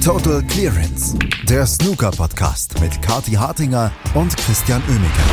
Total Clearance, der Snooker-Podcast mit Kathi Hartinger und Christian Oemeke.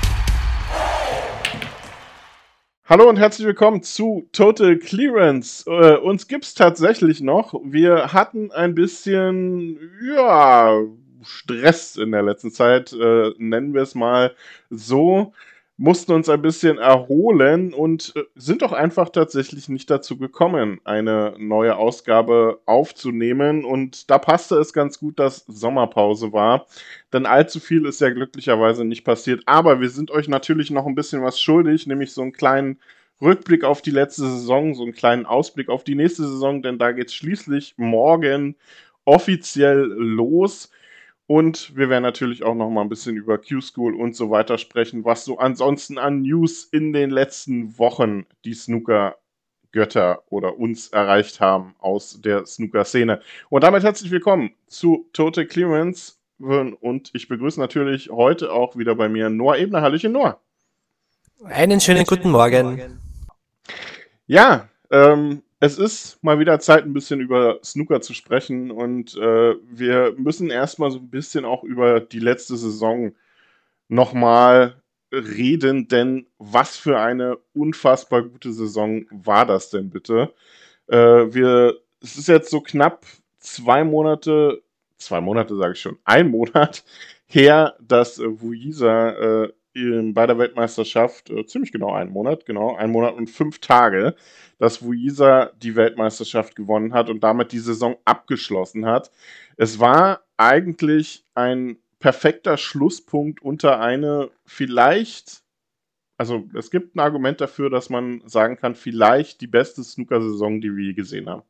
Hallo und herzlich willkommen zu Total Clearance. Uns gibt's tatsächlich noch. Wir hatten ein bisschen, Stress in der letzten Zeit, nennen wir es mal so. Mussten uns ein bisschen erholen und sind doch einfach tatsächlich nicht dazu gekommen, eine neue Ausgabe aufzunehmen. Und da passte es ganz gut, dass Sommerpause war. Denn allzu viel ist ja glücklicherweise nicht passiert. Aber wir sind euch natürlich noch ein bisschen was schuldig, nämlich so einen kleinen Rückblick auf die letzte Saison, so einen kleinen Ausblick auf die nächste Saison, denn da geht's schließlich morgen offiziell los. Und wir werden natürlich auch noch mal ein bisschen über Q-School und so weiter sprechen, was so ansonsten an News in den letzten Wochen die Snooker-Götter oder uns erreicht haben aus der Snooker-Szene. Und damit herzlich willkommen zu Total Clearance. Und ich begrüße natürlich heute auch wieder bei mir Noah Ebner. Hallöchen, Noah. Einen schönen guten Morgen. Ja, es ist mal wieder Zeit, ein bisschen über Snooker zu sprechen und wir müssen erstmal so ein bisschen auch über die letzte Saison nochmal reden, denn was für eine unfassbar gute Saison war das denn bitte? Es ist jetzt so knapp 2 Monate sage ich schon, 1 Monat her, dass Vujiza bei der Weltmeisterschaft, ziemlich genau 1 Monat, 1 Monat und 5 Tage, dass Vujiza die Weltmeisterschaft gewonnen hat und damit die Saison abgeschlossen hat. Es war eigentlich ein perfekter Schlusspunkt unter eine vielleicht, also es gibt ein Argument dafür, dass man sagen kann, vielleicht die beste Snooker-Saison, die wir je gesehen haben.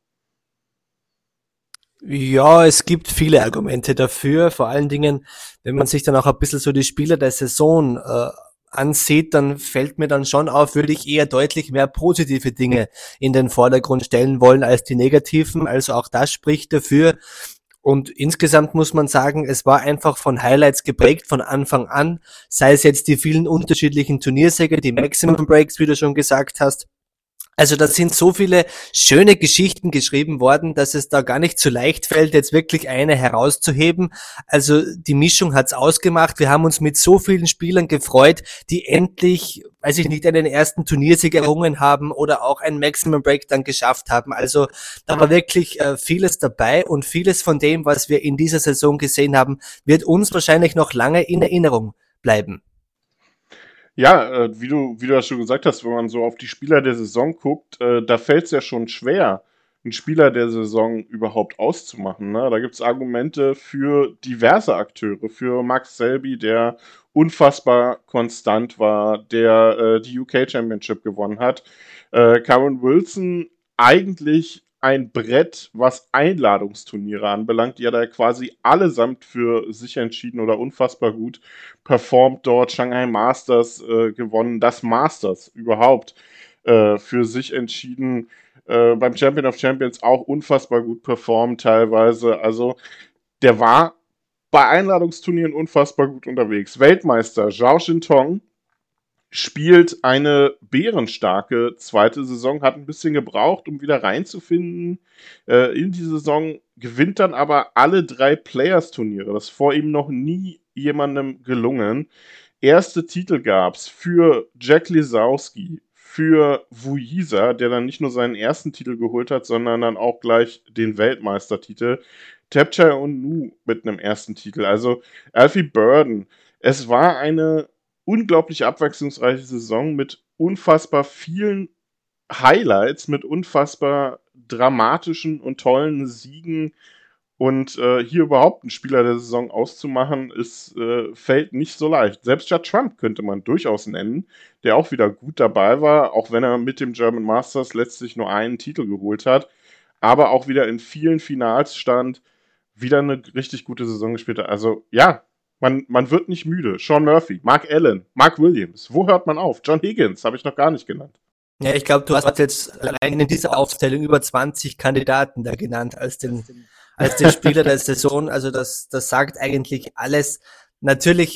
Ja, es gibt viele Argumente dafür. Vor allen Dingen, wenn man sich dann auch ein bisschen so die Spieler der Saison ansieht, dann fällt mir dann schon auf, würde ich eher deutlich mehr positive Dinge in den Vordergrund stellen wollen als die negativen. Also auch das spricht dafür. Und insgesamt muss man sagen, es war einfach von Highlights geprägt von Anfang an. Sei es jetzt die vielen unterschiedlichen Turniersiege, die Maximum Breaks, wie du schon gesagt hast. Also da sind so viele schöne Geschichten geschrieben worden, dass es da gar nicht so leicht fällt, jetzt wirklich eine herauszuheben. Also die Mischung hat's ausgemacht. Wir haben uns mit so vielen Spielern gefreut, die endlich, weiß ich nicht, einen ersten Turniersieg errungen haben oder auch ein Maximum Break dann geschafft haben. Also da war wirklich vieles dabei und vieles von dem, was wir in dieser Saison gesehen haben, wird uns wahrscheinlich noch lange in Erinnerung bleiben. Ja, wie du das schon gesagt hast, wenn man so auf die Spieler der Saison guckt, da fällt es ja schon schwer, einen Spieler der Saison überhaupt auszumachen. Ne? Da gibt es Argumente für diverse Akteure, für Max Selby, der unfassbar konstant war, der die UK Championship gewonnen hat. Karen Wilson eigentlich ein Brett, was Einladungsturniere anbelangt. Die hat er quasi allesamt für sich entschieden oder unfassbar gut performt dort. Shanghai Masters gewonnen, das Masters überhaupt für sich entschieden. Beim Champion of Champions auch unfassbar gut performt teilweise. Also der war bei Einladungsturnieren unfassbar gut unterwegs. Weltmeister Zhao Xintong spielt eine bärenstarke zweite Saison, hat ein bisschen gebraucht, um wieder reinzufinden in die Saison, gewinnt dann aber alle 3 Players-Turniere. Das ist vor ihm noch nie jemandem gelungen. Erste Titel gab's für Jack Lisowski, für Vujiza, der dann nicht nur seinen ersten Titel geholt hat, sondern dann auch gleich den Weltmeistertitel. Thepchai Onnu mit einem ersten Titel. Also Alfie Burden. Es war eine unglaublich abwechslungsreiche Saison mit unfassbar vielen Highlights, mit unfassbar dramatischen und tollen Siegen. Und hier überhaupt einen Spieler der Saison auszumachen, fällt nicht so leicht. Selbst Judd Trump könnte man durchaus nennen, der auch wieder gut dabei war, auch wenn er mit dem German Masters letztlich nur einen Titel geholt hat, aber auch wieder in vielen Finals stand, wieder eine richtig gute Saison gespielt hat. Also ja, man wird nicht müde. Sean Murphy, Mark Allen, Mark Williams. Wo hört man auf? John Higgins habe ich noch gar nicht genannt. Ja, ich glaube, du hast jetzt allein in dieser Aufzählung über 20 Kandidaten da genannt als den Spieler der Saison. Also das sagt eigentlich alles. Natürlich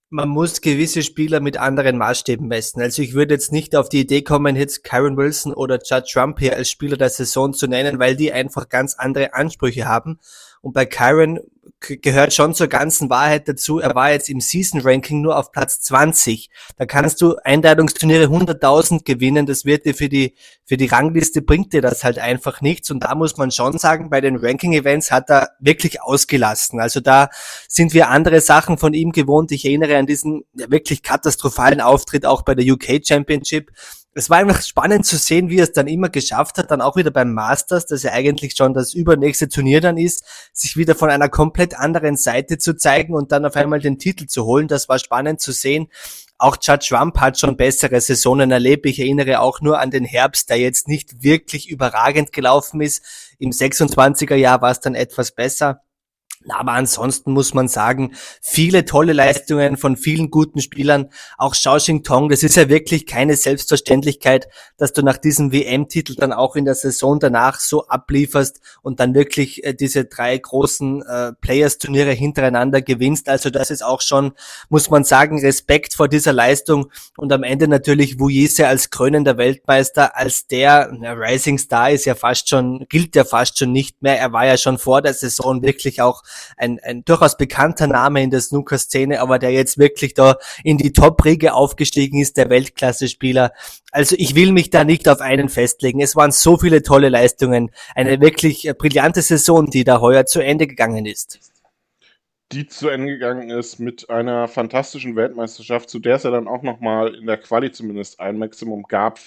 Man muss gewisse Spieler mit anderen Maßstäben messen. Also ich würde jetzt nicht auf die Idee kommen, jetzt Kyron Wilson oder Judd Trump hier als Spieler der Saison zu nennen, weil die einfach ganz andere Ansprüche haben. Und bei Kyron gehört schon zur ganzen Wahrheit dazu, er war jetzt im Season-Ranking nur auf Platz 20. Da kannst du Einladungsturniere 100.000 gewinnen, das wird dir für die Rangliste bringt dir das halt einfach nichts. Und da muss man schon sagen, bei den Ranking-Events hat er wirklich ausgelassen. Also da sind wir andere Sachen von ihm gewohnt. Ich erinnere an diesen wirklich katastrophalen Auftritt auch bei der UK Championship. Es war einfach spannend zu sehen, wie er es dann immer geschafft hat, dann auch wieder beim Masters, das ja eigentlich schon das übernächste Turnier dann ist, sich wieder von einer komplett anderen Seite zu zeigen und dann auf einmal den Titel zu holen. Das war spannend zu sehen. Auch Judd Trump hat schon bessere Saisonen erlebt. Ich erinnere auch nur an den Herbst, der jetzt nicht wirklich überragend gelaufen ist. Im 26er Jahr war es dann etwas besser. Aber ansonsten muss man sagen, viele tolle Leistungen von vielen guten Spielern. Auch Zhao Xintong, das ist ja wirklich keine Selbstverständlichkeit, dass du nach diesem WM-Titel dann auch in der Saison danach so ablieferst und dann wirklich diese 3 großen Players-Turniere hintereinander gewinnst. Also das ist auch schon, muss man sagen, Respekt vor dieser Leistung. Und am Ende natürlich Wu Yise als krönender Weltmeister, als der Rising Star gilt ja fast schon nicht mehr. Er war ja schon vor der Saison wirklich auch ein durchaus bekannter Name in der Snooker-Szene, aber der jetzt wirklich da in die Top-Riege aufgestiegen ist, der Weltklasse-Spieler. Also ich will mich da nicht auf einen festlegen. Es waren so viele tolle Leistungen. Eine wirklich brillante Saison, die da heuer zu Ende gegangen ist. Die zu Ende gegangen ist mit einer fantastischen Weltmeisterschaft, zu der es ja dann auch nochmal in der Quali zumindest ein Maximum gab.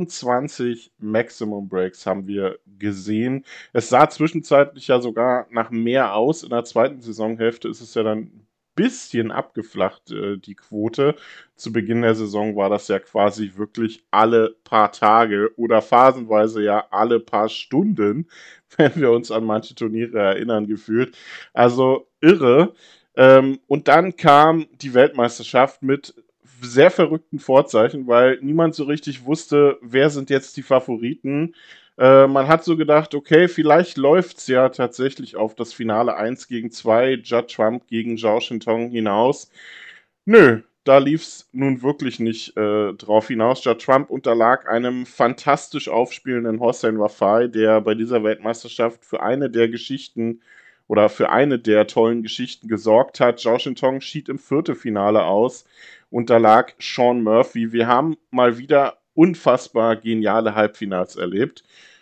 24 Maximum Breaks haben wir gesehen. Es sah zwischenzeitlich ja sogar nach mehr aus. In der zweiten Saisonhälfte ist es ja dann ein bisschen abgeflacht, die Quote. Zu Beginn der Saison war das ja quasi wirklich alle paar Tage oder phasenweise ja alle paar Stunden, wenn wir uns an manche Turniere erinnern, gefühlt. Also irre. Und dann kam die Weltmeisterschaft mit sehr verrückten Vorzeichen, weil niemand so richtig wusste, wer sind jetzt die Favoriten. Man hat so gedacht, okay, vielleicht läuft es ja tatsächlich auf das Finale 1-2, Judd Trump gegen Zhao Xintong hinaus. Nö, da lief es nun wirklich nicht drauf hinaus. Judd Trump unterlag einem fantastisch aufspielenden Hossein Wafai, der bei dieser Weltmeisterschaft für eine der Geschichten oder für eine der tollen Geschichten gesorgt hat. Zhao Xintong schied im Viertelfinale aus, unterlag Sean Murphy. Wir haben mal wieder unfassbar geniale Halbfinals erlebt.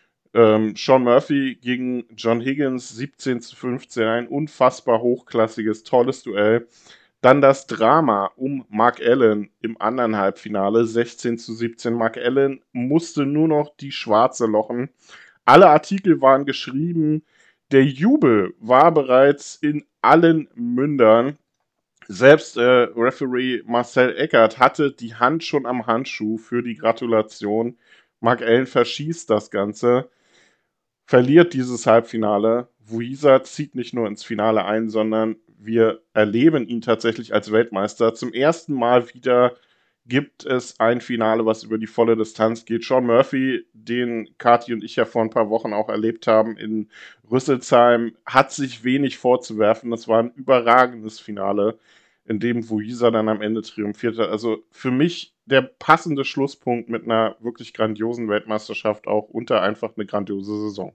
Sean Murphy gegen John Higgins 17-15, ein unfassbar hochklassiges, tolles Duell. Dann das Drama um Mark Allen im anderen Halbfinale, 16-17. Mark Allen musste nur noch die Schwarze lochen. Alle Artikel waren geschrieben, der Jubel war bereits in allen Mündern. Selbst Referee Marcel Eckert hatte die Hand schon am Handschuh für die Gratulation. Mark Allen verschießt das Ganze, verliert dieses Halbfinale. Wu Yise zieht nicht nur ins Finale ein, sondern wir erleben ihn tatsächlich als Weltmeister. Zum ersten Mal wieder gibt es ein Finale, was über die volle Distanz geht. Sean Murphy, den Kathi und ich ja vor ein paar Wochen auch erlebt haben in Rüsselsheim, hat sich wenig vorzuwerfen. Das war ein überragendes Finale, in dem Wu Yise dann am Ende triumphiert hat. Also für mich der passende Schlusspunkt mit einer wirklich grandiosen Weltmeisterschaft auch unter einfach eine grandiose Saison.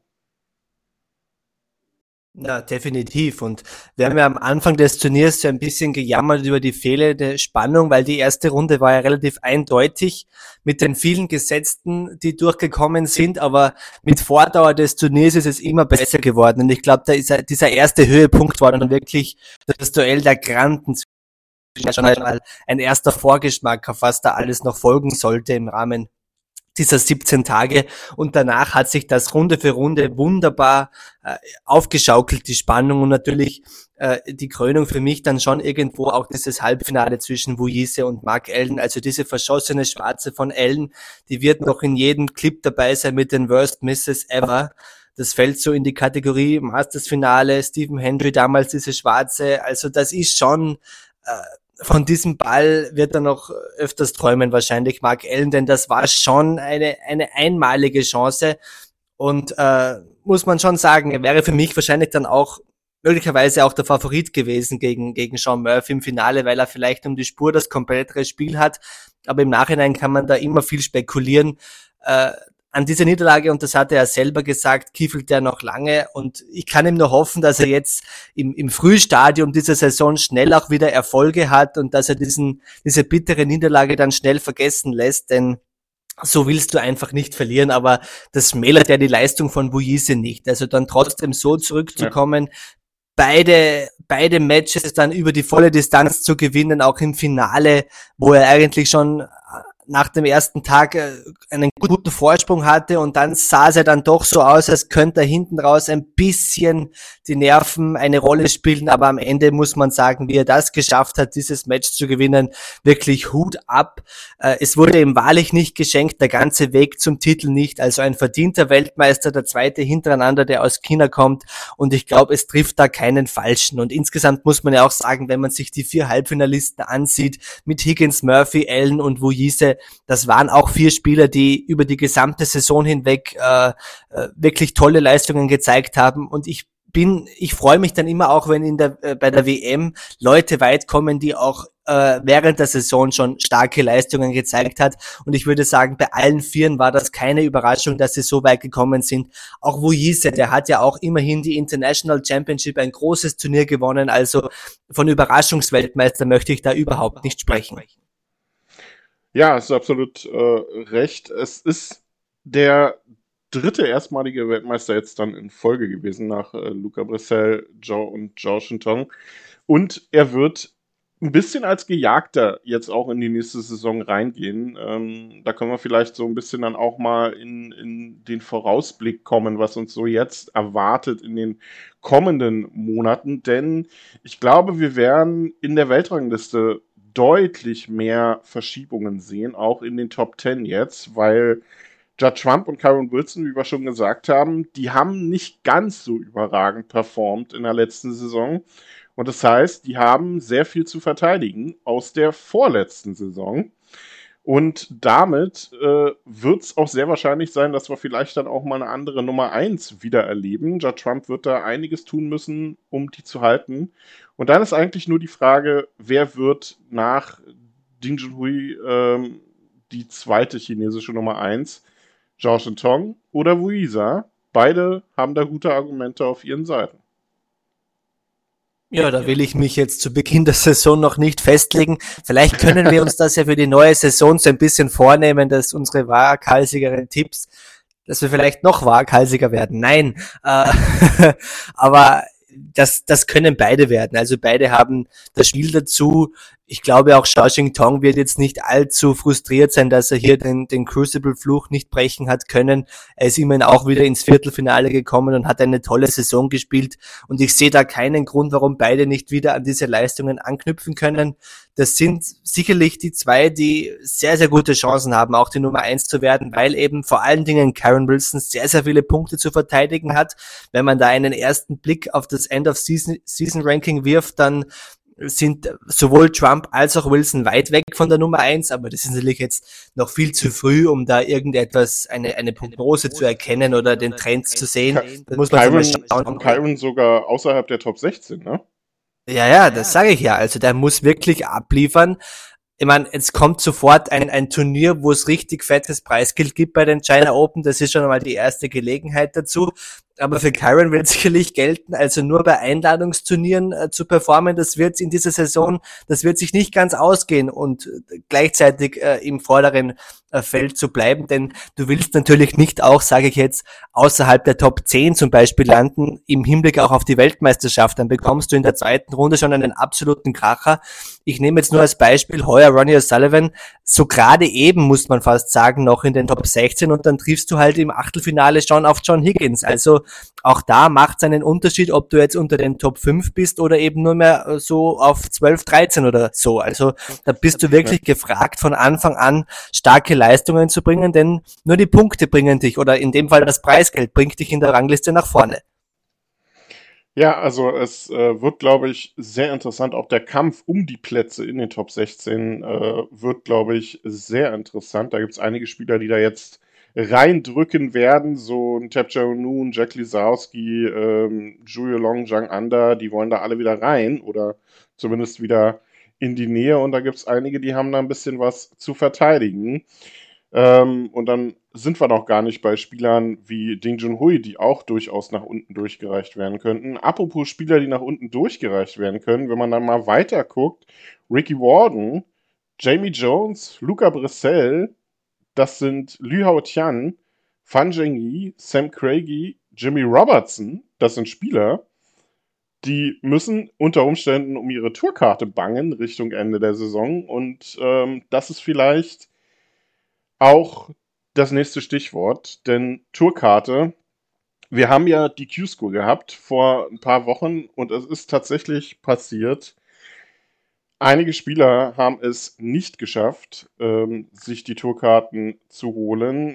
Ja, definitiv. Und wir haben ja am Anfang des Turniers ja ein bisschen gejammert über die fehlende Spannung, weil die erste Runde war ja relativ eindeutig mit den vielen Gesetzten, die durchgekommen sind, aber mit Vordauer des Turniers ist es immer besser geworden. Und ich glaube, dieser erste Höhepunkt war dann wirklich das Duell der Granden. Schon einmal ein erster Vorgeschmack, auf was da alles noch folgen sollte im Rahmen dieser 17 Tage, und danach hat sich das Runde für Runde wunderbar aufgeschaukelt, die Spannung, und natürlich die Krönung für mich dann schon irgendwo auch dieses Halbfinale zwischen Wu Yise und Mark Allen, also diese verschossene Schwarze von Allen, die wird noch in jedem Clip dabei sein mit den Worst Misses ever. Das fällt so in die Kategorie Masters-Finale, Stephen Hendry damals diese Schwarze, also das ist schon von diesem Ball wird er noch öfters träumen, wahrscheinlich Mark Allen, denn das war schon eine einmalige Chance, und muss man schon sagen, er wäre für mich wahrscheinlich dann auch möglicherweise auch der Favorit gewesen gegen Sean Murphy im Finale, weil er vielleicht um die Spur das komplettere Spiel hat. Aber im Nachhinein kann man da immer viel spekulieren. An dieser Niederlage, und das hat er ja selber gesagt, kiefelt er noch lange, und ich kann ihm nur hoffen, dass er jetzt im Frühstadium dieser Saison schnell auch wieder Erfolge hat und dass er diese bittere Niederlage dann schnell vergessen lässt, denn so willst du einfach nicht verlieren, aber das schmälert ja die Leistung von Buise nicht. Also dann trotzdem so zurückzukommen, beide Matches dann über die volle Distanz zu gewinnen, auch im Finale, wo er eigentlich schon nach dem ersten Tag einen guten Vorsprung hatte, und dann sah es ja dann doch so aus, als könnte er hinten raus ein bisschen die Nerven eine Rolle spielen, aber am Ende muss man sagen, wie er das geschafft hat, dieses Match zu gewinnen, wirklich Hut ab. Es wurde ihm wahrlich nicht geschenkt, der ganze Weg zum Titel nicht, also ein verdienter Weltmeister, der zweite hintereinander, der aus China kommt, und ich glaube, es trifft da keinen Falschen. Und insgesamt muss man ja auch sagen, wenn man sich die 4 Halbfinalisten ansieht, mit Higgins, Murphy, Allen und Wuise, das waren auch 4 Spieler, die über die gesamte Saison hinweg wirklich tolle Leistungen gezeigt haben, und ich freue mich dann immer auch, wenn bei der WM Leute weit kommen, die auch während der Saison schon starke Leistungen gezeigt hat, und ich würde sagen, bei allen 4 war das keine Überraschung, dass sie so weit gekommen sind. Auch Wuise, der hat ja auch immerhin die International Championship, ein großes Turnier gewonnen, also von Überraschungsweltmeister möchte ich da überhaupt nicht sprechen. Ja, hast du absolut recht. Es ist der 3. erstmalige Weltmeister jetzt dann in Folge gewesen nach Luca Bressel, Zhao Shintong. Und er wird ein bisschen als Gejagter jetzt auch in die nächste Saison reingehen. Da können wir vielleicht so ein bisschen dann auch mal in den Vorausblick kommen, was uns so jetzt erwartet in den kommenden Monaten. Denn ich glaube, wir werden in der Weltrangliste deutlich mehr Verschiebungen sehen, auch in den Top 10 jetzt, weil Judd Trump und Kyron Wilson, wie wir schon gesagt haben, die haben nicht ganz so überragend performt in der letzten Saison. Und das heißt, die haben sehr viel zu verteidigen aus der vorletzten Saison. Und damit wird es auch sehr wahrscheinlich sein, dass wir vielleicht dann auch mal eine andere Nummer 1 wieder erleben. Judd Trump wird da einiges tun müssen, um die zu halten. Und dann ist eigentlich nur die Frage, wer wird nach Ding Junhui die zweite chinesische Nummer 1? Zhao Shintong oder Wuisa? Beide haben da gute Argumente auf ihren Seiten. Ja, da will ich mich jetzt zu Beginn der Saison noch nicht festlegen. Vielleicht können wir uns das ja für die neue Saison so ein bisschen vornehmen, dass unsere waghalsigeren Tipps, dass wir vielleicht noch waghalsiger werden. Nein, aber das können beide werden. Also beide haben das Spiel dazu. Ich glaube auch Zhao Shintong wird jetzt nicht allzu frustriert sein, dass er hier den Crucible-Fluch nicht brechen hat können. Er ist immerhin auch wieder ins Viertelfinale gekommen und hat eine tolle Saison gespielt. Und ich sehe da keinen Grund, warum beide nicht wieder an diese Leistungen anknüpfen können. Das sind sicherlich die 2, die sehr, sehr gute Chancen haben, auch die Nummer 1 zu werden, weil eben vor allen Dingen Kyron Wilson sehr, sehr viele Punkte zu verteidigen hat. Wenn man da einen ersten Blick auf das End-of-Season-Ranking wirft, dann sind sowohl Trump als auch Wilson weit weg von der Nummer 1, aber das ist natürlich jetzt noch viel zu früh, um da irgendetwas, eine Prognose zu erkennen oder den Trend zu sehen. Da muss man mal schauen. Kyron sogar außerhalb der Top 16, ne? Ja, das sage ich ja. Also der muss wirklich abliefern. Ich meine, jetzt kommt sofort ein Turnier, wo es richtig fettes Preisgeld gibt bei den China Open. Das ist schon einmal die erste Gelegenheit dazu. Aber für Kyron wird sicherlich gelten, also nur bei Einladungsturnieren zu performen, das wird in dieser Saison, das wird sich nicht ganz ausgehen und gleichzeitig im vorderen Feld zu bleiben, denn du willst natürlich nicht auch, sage ich jetzt, außerhalb der Top 10 zum Beispiel landen, im Hinblick auch auf die Weltmeisterschaft, dann bekommst du in der zweiten Runde schon einen absoluten Kracher. Ich nehme jetzt nur als Beispiel heuer Ronnie O'Sullivan, so gerade eben, muss man fast sagen, noch in den Top 16 und dann triffst du halt im Achtelfinale schon auf John Higgins, also auch da macht es einen Unterschied, ob du jetzt unter den Top 5 bist oder eben nur mehr so auf 12, 13 oder so. Also da bist du wirklich gefragt, von Anfang an starke Leistungen zu bringen, denn nur die Punkte bringen dich oder in dem Fall das Preisgeld bringt dich in der Rangliste nach vorne. Ja, also es wird, glaube ich, sehr interessant. Auch der Kampf um die Plätze in den Top 16 wird, glaube ich, sehr interessant. Da gibt es einige Spieler, die da jetzt reindrücken werden. So ein Tapja Noon, Jack Lisowski, Julio Long, Zhang Anda, die wollen da alle wieder rein oder zumindest wieder in die Nähe. Und da gibt es einige, die haben da ein bisschen was zu verteidigen. Und dann sind wir noch gar nicht bei Spielern wie Ding Junhui, die auch durchaus nach unten durchgereicht werden könnten. Apropos Spieler, die nach unten durchgereicht werden können, wenn man dann mal weiter guckt, Ricky Warden, Jamie Jones, Luca Brissell, das sind Lü Hao Tian, Fan Zhengyi, Sam Craigie, Jimmy Robertson, das sind Spieler, die müssen unter Umständen um ihre Tourkarte bangen Richtung Ende der Saison und das ist vielleicht auch das nächste Stichwort, denn Tourkarte, wir haben ja die Q-School gehabt vor ein paar Wochen und es ist tatsächlich passiert, einige Spieler haben es nicht geschafft, sich die Tourkarten zu holen.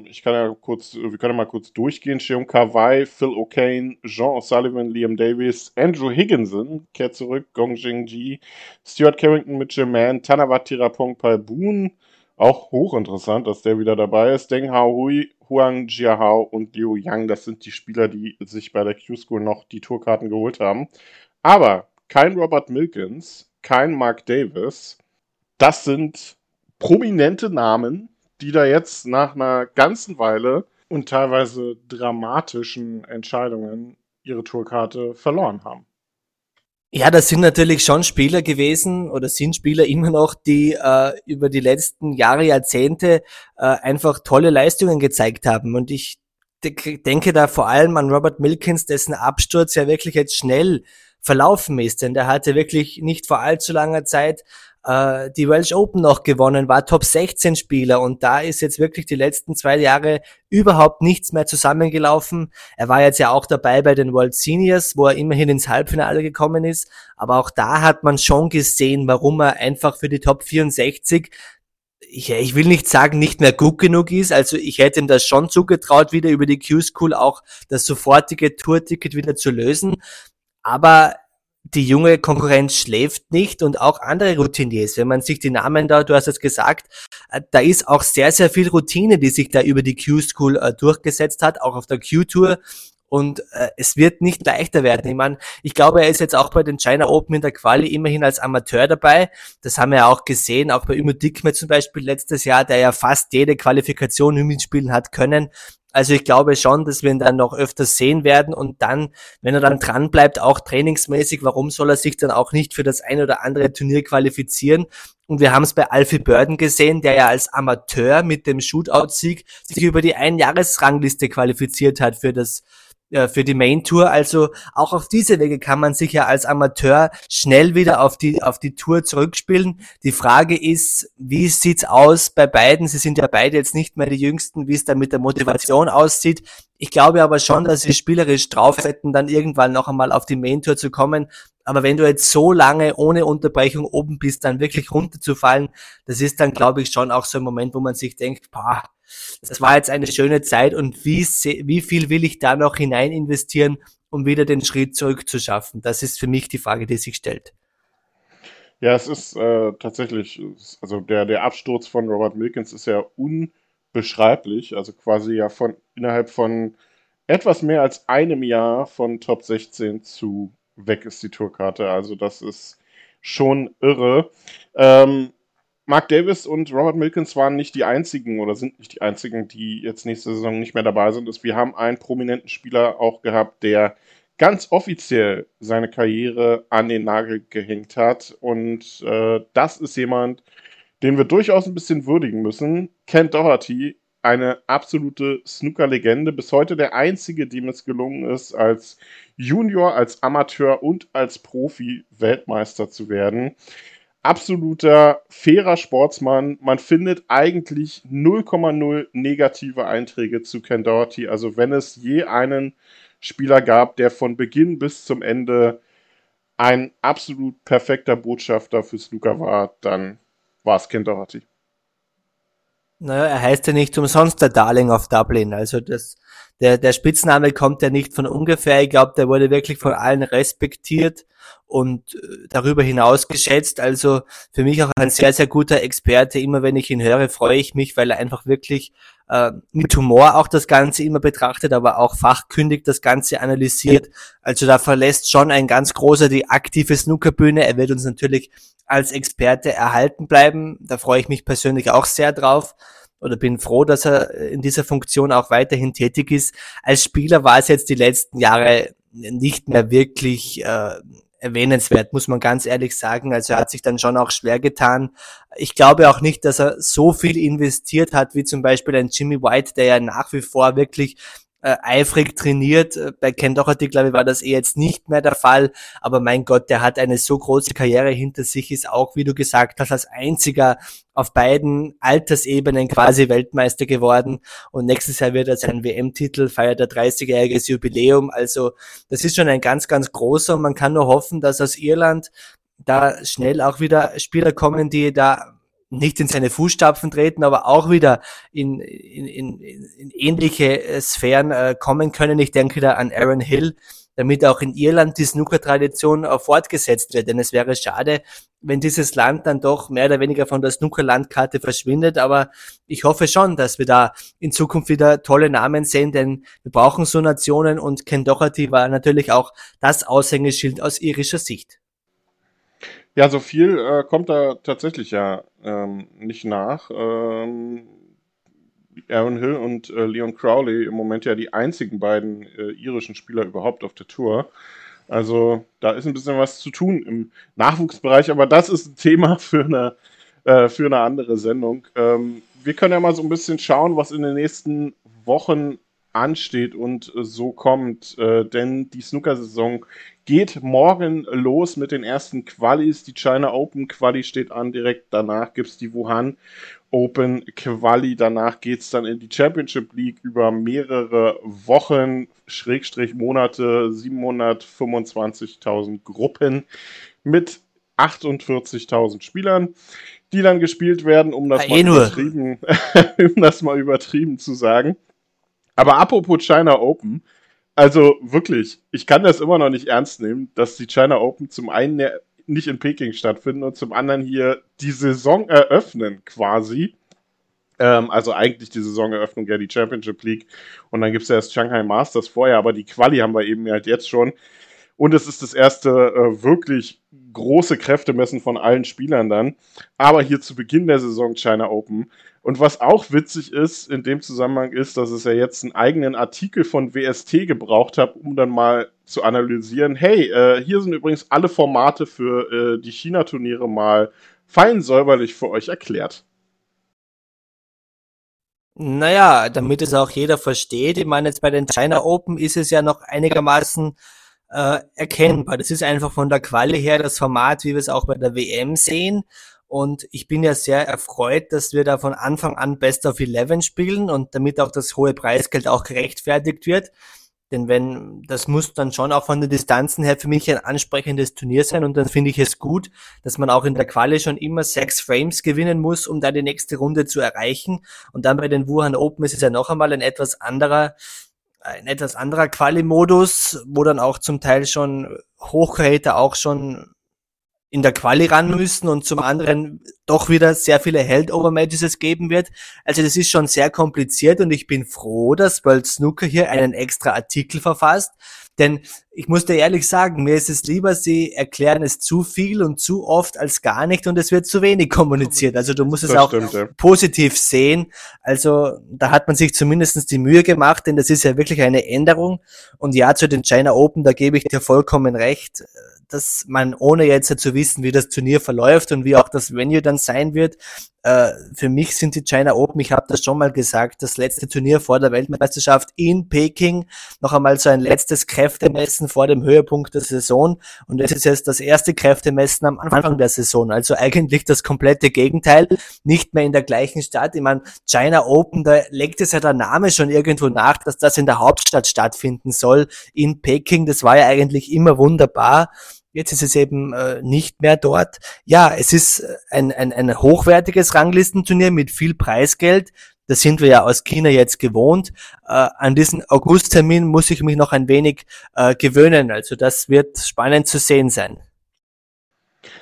Wir können ja mal kurz durchgehen. Cheong Kawai, Phil O'Kane, Jean O'Sullivan, Liam Davis, Andrew Higginson kehrt zurück, Gong Jingji, Stuart Carrington, Mitchell Mann, Thanavat Tirapong Palboon, auch hochinteressant, dass der wieder dabei ist. Deng Hao Hui, Huang Jiahao und Liu Yang, das sind die Spieler, die sich bei der Q-School noch die Tourkarten geholt haben. Aber kein Robert Milkins, kein Mark Davis. Das sind prominente Namen, die da jetzt nach einer ganzen Weile und teilweise dramatischen Entscheidungen ihre Tourkarte verloren haben. Ja, das sind natürlich schon Spieler gewesen oder sind Spieler immer noch, die über die letzten Jahre, Jahrzehnte einfach tolle Leistungen gezeigt haben. Und ich denke da vor allem an Robert Milkins, dessen Absturz ja wirklich jetzt schnell verlaufen ist. Denn der hatte wirklich nicht vor allzu langer Zeit die Welsh Open noch gewonnen, war Top 16 Spieler und da ist jetzt wirklich die letzten 2 Jahre überhaupt nichts mehr zusammengelaufen. Er war jetzt ja auch dabei bei den World Seniors, wo er immerhin ins Halbfinale gekommen ist, aber auch da hat man schon gesehen, warum er einfach für die Top 64 ich will nicht sagen, nicht mehr gut genug ist, also ich hätte ihm das schon zugetraut, wieder über die Q-School auch das sofortige Tourticket wieder zu lösen, aber die junge Konkurrenz schläft nicht und auch andere Routiniers, wenn man sich die Namen da, du hast es gesagt, da ist auch sehr, sehr viel Routine, die sich da über die Q-School durchgesetzt hat, auch auf der Q-Tour und es wird nicht leichter werden. Ich meine, ich glaube, er ist jetzt auch bei den China Open in der Quali immerhin als Amateur dabei, das haben wir ja auch gesehen, auch bei Ümer Dickme zum Beispiel letztes Jahr, der ja fast jede Qualifikation mitspielen hat können. Also ich glaube schon, dass wir ihn dann noch öfters sehen werden und dann, wenn er dann dran bleibt, auch trainingsmäßig, warum soll er sich dann auch nicht für das ein oder andere Turnier qualifizieren? Und wir haben es bei Alfie Burden gesehen, der ja als Amateur mit dem Shootout-Sieg sich über die Einjahresrangliste qualifiziert hat für die Main Tour. Also auch auf diese Wege kann man sich ja als Amateur schnell wieder auf die Tour zurückspielen. Die Frage ist, wie sieht's aus bei beiden? Sie sind ja beide jetzt nicht mehr die Jüngsten, wie es da mit der Motivation aussieht. Ich glaube aber schon, dass sie spielerisch drauf hätten, dann irgendwann noch einmal auf die Main Tour zu kommen. Aber wenn du jetzt so lange ohne Unterbrechung oben bist, dann wirklich runterzufallen, das ist dann, glaube ich, schon auch so ein Moment, wo man sich denkt, das war jetzt eine schöne Zeit und wie viel will ich da noch hinein investieren, um wieder den Schritt zurück zu schaffen? Das ist für mich die Frage, die sich stellt. Ja, es ist tatsächlich, also der Absturz von Robert Milkins ist ja unbeschreiblich, also quasi ja innerhalb von etwas mehr als einem Jahr von Top 16 zu weg ist die Tourkarte, also das ist schon irre. Mark Davis und Robert Milkins waren nicht die einzigen oder sind nicht die einzigen, die jetzt nächste Saison nicht mehr dabei sind. Wir haben einen prominenten Spieler auch gehabt, der ganz offiziell seine Karriere an den Nagel gehängt hat. Und das ist jemand, den wir durchaus ein bisschen würdigen müssen. Ken Doherty, eine absolute Snooker-Legende. Bis heute der einzige, dem es gelungen ist, als Junior, als Amateur und als Profi Weltmeister zu werden. Absoluter, fairer Sportsmann. Man findet eigentlich 0,0 negative Einträge zu Ken Doherty. Also wenn es je einen Spieler gab, der von Beginn bis zum Ende ein absolut perfekter Botschafter für Snooker war, dann war es Ken Doherty. Naja, er heißt ja nicht umsonst der Darling of Dublin. Also der Spitzname kommt ja nicht von ungefähr. Ich glaube, der wurde wirklich von allen respektiert und darüber hinaus geschätzt. Also für mich auch ein sehr, sehr guter Experte. Immer wenn ich ihn höre, freue ich mich, weil er einfach wirklich mit Humor auch das Ganze immer betrachtet, aber auch fachkundig das Ganze analysiert. Also da verlässt schon ein ganz großer die aktive Snookerbühne. Er wird uns natürlich als Experte erhalten bleiben. Da freue ich mich persönlich auch sehr drauf. Oder bin froh, dass er in dieser Funktion auch weiterhin tätig ist. Als Spieler war es jetzt die letzten Jahre nicht mehr wirklich erwähnenswert, muss man ganz ehrlich sagen. Also er hat sich dann schon auch schwer getan. Ich glaube auch nicht, dass er so viel investiert hat, wie zum Beispiel ein Jimmy White, der ja nach wie vor wirklich eifrig trainiert. Bei Ken Doherty, glaube ich, war das jetzt nicht mehr der Fall. Aber mein Gott, der hat eine so große Karriere hinter sich, ist auch, wie du gesagt hast, als einziger auf beiden Altersebenen quasi Weltmeister geworden. Und nächstes Jahr wird er seinen WM-Titel, feiert er 30-jähriges Jubiläum. Also das ist schon ein ganz, ganz großer. Und man kann nur hoffen, dass aus Irland da schnell auch wieder Spieler kommen, die da nicht in seine Fußstapfen treten, aber auch wieder in ähnliche Sphären kommen können. Ich denke da an Aaron Hill, damit auch in Irland die Snooker-Tradition fortgesetzt wird. Denn es wäre schade, wenn dieses Land dann doch mehr oder weniger von der Snooker-Landkarte verschwindet. Aber ich hoffe schon, dass wir da in Zukunft wieder tolle Namen sehen, denn wir brauchen so Nationen und Ken Doherty war natürlich auch das Aushängeschild aus irischer Sicht. Ja, so viel kommt da tatsächlich ja nicht nach. Aaron Hill und Leon Crowley im Moment ja die einzigen beiden irischen Spieler überhaupt auf der Tour. Also da ist ein bisschen was zu tun im Nachwuchsbereich, aber das ist ein Thema für eine andere Sendung. Wir können ja mal so ein bisschen schauen, was in den nächsten Wochen ansteht und so kommt, denn die Snooker-Saison geht morgen los mit den ersten Qualis. Die China Open Quali steht an, direkt danach gibt es die Wuhan Open Quali, danach geht es dann in die Championship League über mehrere Wochen, Schrägstrich Monate, 725.000 Gruppen mit 48.000 Spielern, die dann gespielt werden, um das mal übertrieben zu sagen. Aber apropos China Open, also wirklich, ich kann das immer noch nicht ernst nehmen, dass die China Open zum einen nicht in Peking stattfinden und zum anderen hier die Saison eröffnen quasi. Also eigentlich die Saisoneröffnung ja die Championship League und dann gibt es ja das Shanghai Masters vorher, aber die Quali haben wir eben halt jetzt schon. Und es ist das erste wirklich große Kräftemessen von allen Spielern dann. Aber hier zu Beginn der Saison China Open. Und was auch witzig ist in dem Zusammenhang ist, dass es ja jetzt einen eigenen Artikel von WST gebraucht hat, um dann mal zu analysieren, hey, hier sind übrigens alle Formate für die China-Turniere mal fein säuberlich für euch erklärt. Naja, damit es auch jeder versteht, ich meine, jetzt bei den China Open ist es ja noch einigermaßen erkennbar. Das ist einfach von der Quali her das Format, wie wir es auch bei der WM sehen. Und ich bin ja sehr erfreut, dass wir da von Anfang an Best of 11 spielen und damit auch das hohe Preisgeld auch gerechtfertigt wird. Denn das muss dann schon auch von den Distanzen her für mich ein ansprechendes Turnier sein und dann finde ich es gut, dass man auch in der Quali schon immer 6 Frames gewinnen muss, um da die nächste Runde zu erreichen. Und dann bei den Wuhan Open ist es ja noch einmal ein etwas anderer Quali-Modus, wo dann auch zum Teil schon Hochkaräter auch schon in der Quali ran müssen und zum anderen doch wieder sehr viele Held-Over-Matches es geben wird. Also das ist schon sehr kompliziert und ich bin froh, dass World Snooker hier einen extra Artikel verfasst, denn ich muss dir ehrlich sagen, mir ist es lieber, sie erklären es zu viel und zu oft als gar nicht und es wird zu wenig kommuniziert. Also du musst es auch positiv sehen. Also da hat man sich zumindest die Mühe gemacht, denn das ist ja wirklich eine Änderung. Und ja, zu den China Open, da gebe ich dir vollkommen recht, dass man, ohne jetzt zu wissen, wie das Turnier verläuft und wie auch das Venue dann sein wird, für mich sind die China Open, ich habe das schon mal gesagt, das letzte Turnier vor der Weltmeisterschaft in Peking, noch einmal so ein letztes Kräftemessen vor dem Höhepunkt der Saison und es ist jetzt das erste Kräftemessen am Anfang der Saison, also eigentlich das komplette Gegenteil, nicht mehr in der gleichen Stadt. Ich meine, China Open, da legt es ja der Name schon irgendwo nach, dass das in der Hauptstadt stattfinden soll, in Peking, das war ja eigentlich immer wunderbar. Jetzt ist es eben nicht mehr dort. Ja, es ist ein hochwertiges Ranglistenturnier mit viel Preisgeld. Das sind wir ja aus China jetzt gewohnt. An diesen Augusttermin muss ich mich noch ein wenig gewöhnen. Also das wird spannend zu sehen sein.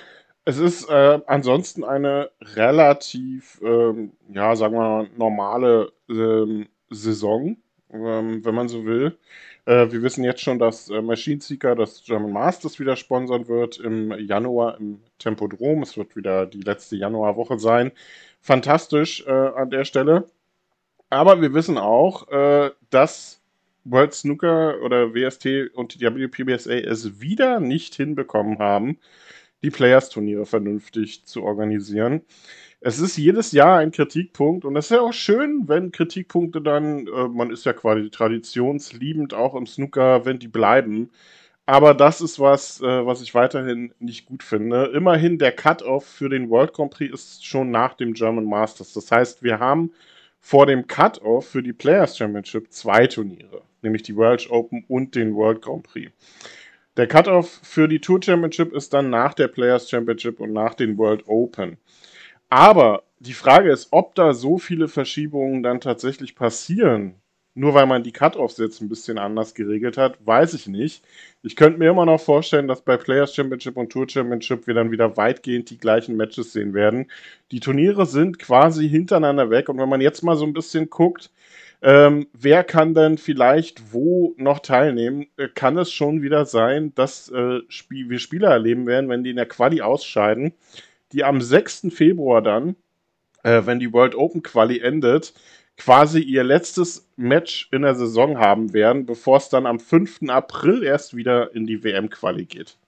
Es ist ansonsten eine relativ, sagen wir mal, normale Saison, wenn man so will. Wir wissen jetzt schon, dass Machine Seeker das German Masters wieder sponsern wird im Januar im Tempodrom. Es wird wieder die letzte Januarwoche sein. Fantastisch an der Stelle. Aber wir wissen auch, dass World Snooker oder WST und die WPBSA es wieder nicht hinbekommen haben, die Players-Turniere vernünftig zu organisieren. Es ist jedes Jahr ein Kritikpunkt und es ist ja auch schön, wenn Kritikpunkte dann, man ist ja quasi traditionsliebend auch im Snooker, wenn die bleiben. Aber das ist was ich weiterhin nicht gut finde. Immerhin der Cut-Off für den World Grand Prix ist schon nach dem German Masters. Das heißt, wir haben vor dem Cut-Off für die Players Championship 2 Turniere, nämlich die World Open und den World Grand Prix. Der Cut-Off für die Tour Championship ist dann nach der Players Championship und nach den World Open. Aber die Frage ist, ob da so viele Verschiebungen dann tatsächlich passieren, nur weil man die Cut-Offs jetzt ein bisschen anders geregelt hat, weiß ich nicht. Ich könnte mir immer noch vorstellen, dass bei Players Championship und Tour Championship wir dann wieder weitgehend die gleichen Matches sehen werden. Die Turniere sind quasi hintereinander weg und wenn man jetzt mal so ein bisschen guckt, wer kann denn vielleicht wo noch teilnehmen, kann es schon wieder sein, dass wir Spieler erleben werden, wenn die in der Quali ausscheiden, die am 6. Februar dann, wenn die World Open Quali endet, quasi ihr letztes Match in der Saison haben werden, bevor es dann am 5. April erst wieder in die WM-Quali geht.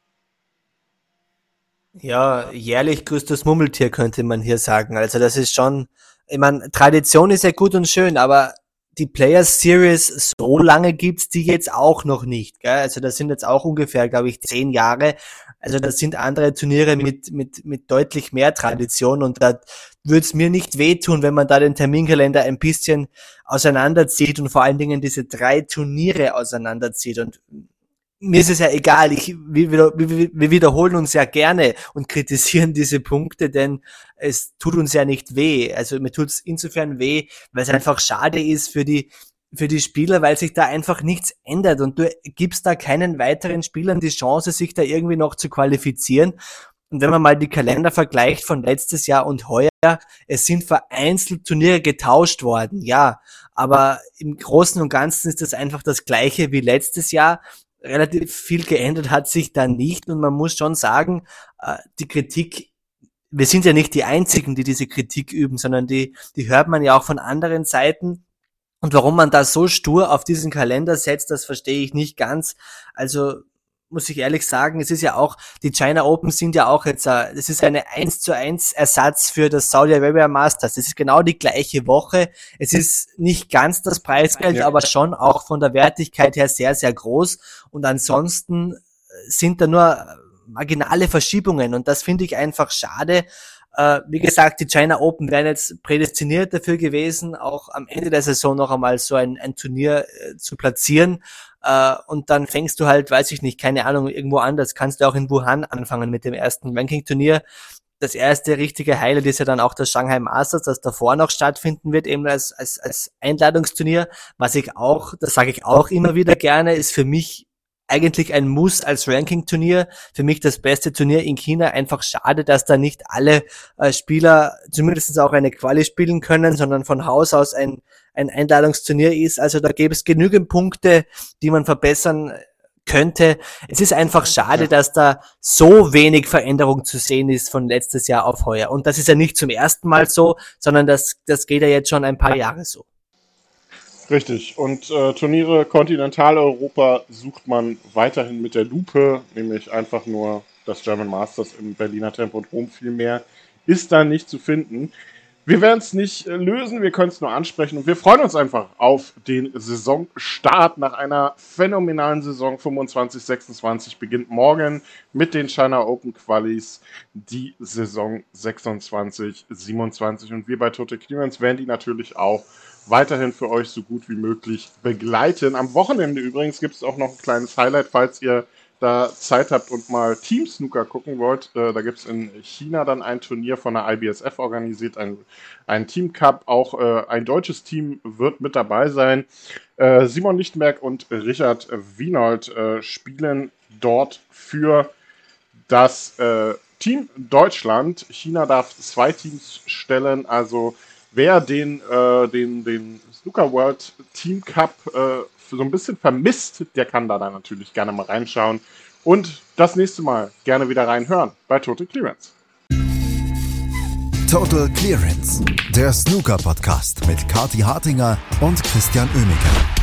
Ja, jährlich grüßt das Murmeltier, könnte man hier sagen. Also das ist schon, ich meine, Tradition ist ja gut und schön, aber die Players Series, so lange gibt's die jetzt auch noch nicht, gell? Also das sind jetzt auch ungefähr, glaube ich, 10 Jahre. Also das sind andere Turniere mit deutlich mehr Tradition und da würde es mir nicht wehtun, wenn man da den Terminkalender ein bisschen auseinanderzieht und vor allen Dingen diese 3 Turniere auseinanderzieht. Und mir ist es ja egal, wir wiederholen uns ja gerne und kritisieren diese Punkte, denn es tut uns ja nicht weh. Also mir tut es insofern weh, weil es einfach schade ist für die Spieler, weil sich da einfach nichts ändert und du gibst da keinen weiteren Spielern die Chance, sich da irgendwie noch zu qualifizieren. Und wenn man mal die Kalender vergleicht von letztes Jahr und heuer, es sind vereinzelt Turniere getauscht worden, ja, aber im Großen und Ganzen ist das einfach das Gleiche wie letztes Jahr. Relativ viel geändert hat sich da nicht und man muss schon sagen, die Kritik, wir sind ja nicht die Einzigen, die diese Kritik üben, sondern die hört man ja auch von anderen Seiten. Und warum man da so stur auf diesen Kalender setzt, das verstehe ich nicht ganz. Also muss ich ehrlich sagen, es ist ja auch, die China Open sind ja auch jetzt, das ist eine 1:1 Ersatz für das Saudi Arabia Masters. Das ist genau die gleiche Woche. Es ist nicht ganz das Preisgeld, aber schon auch von der Wertigkeit her sehr, sehr groß. Und ansonsten sind da nur marginale Verschiebungen und das finde ich einfach schade. Wie gesagt, die China Open wären jetzt prädestiniert dafür gewesen, auch am Ende der Saison noch einmal so ein Turnier zu platzieren. Und dann fängst du halt, weiß ich nicht, keine Ahnung, irgendwo anders. Kannst du auch in Wuhan anfangen mit dem ersten Ranking-Turnier. Das erste richtige Highlight ist ja dann auch das Shanghai Masters, das davor noch stattfinden wird, eben als Einladungsturnier. Was ich auch, das sage ich auch immer wieder gerne, ist für mich eigentlich ein Muss als Ranking-Turnier. Für mich das beste Turnier in China. Einfach schade, dass da nicht alle Spieler zumindest auch eine Quali spielen können, sondern von Haus aus ein Einladungsturnier ist. Also da gäbe es genügend Punkte, die man verbessern könnte. Es ist einfach schade, dass da so wenig Veränderung zu sehen ist von letztes Jahr auf heuer. Und das ist ja nicht zum ersten Mal so, sondern das geht ja jetzt schon ein paar Jahre so. Richtig. Und Turniere Kontinentaleuropa sucht man weiterhin mit der Lupe, nämlich einfach nur das German Masters im Berliner Tempodrom. Viel mehr ist da nicht zu finden. Wir werden es nicht lösen, wir können es nur ansprechen und wir freuen uns einfach auf den Saisonstart. Nach einer phänomenalen Saison 25-26 beginnt morgen mit den China Open Qualis die Saison 26-27 und wir bei Total Clearance werden die natürlich auch weiterhin für euch so gut wie möglich begleiten. Am Wochenende übrigens gibt es auch noch ein kleines Highlight, falls ihr da Zeit habt und mal Team Snooker gucken wollt. Da gibt es in China dann ein Turnier von der IBSF organisiert, ein Team Cup. Auch ein deutsches Team wird mit dabei sein. Simon Lichtenberg und Richard Wienold spielen dort für das Team Deutschland. China darf 2 Teams stellen. Also wer den Snooker World Team Cup so ein bisschen vermisst, der kann da dann natürlich gerne mal reinschauen. Und das nächste Mal gerne wieder reinhören bei Total Clearance. Total Clearance, der Snooker-Podcast mit Kathi Hartinger und Christian Oemeke.